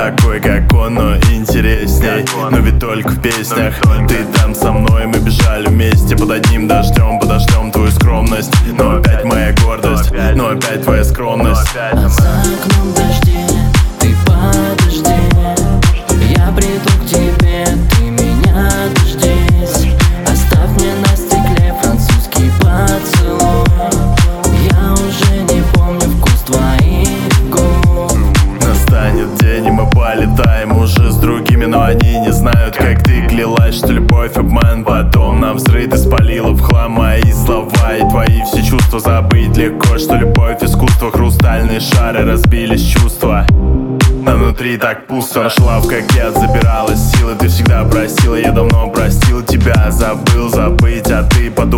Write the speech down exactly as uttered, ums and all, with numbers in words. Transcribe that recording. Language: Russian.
такой, как он, но интересней. Но ведь только в песнях. Ты там со мной, мы бежали вместе под одним дождем, подождем твою скромность. Но опять моя гордость, но опять твоя скромность. А за окном дожди, ты подожди, я приду к тебе, ты меня дождись. Оставь мне на стекле французский поцелуй, я уже не помню вкус твоих губ. Настанет день, и мы полетаем уже с другими, но они не знают, как ты клялась, что любовь обман. Потом нам взрыв ты спалила в хлам мои слова и твои все чувства. Забыть легко, что любовь искусство, хрустальные шары разбились чувства. Но внутри так пусто. Нашла в кокет, забиралась силы. Ты всегда просила, я давно простил тебя. Забыл забыть, а ты под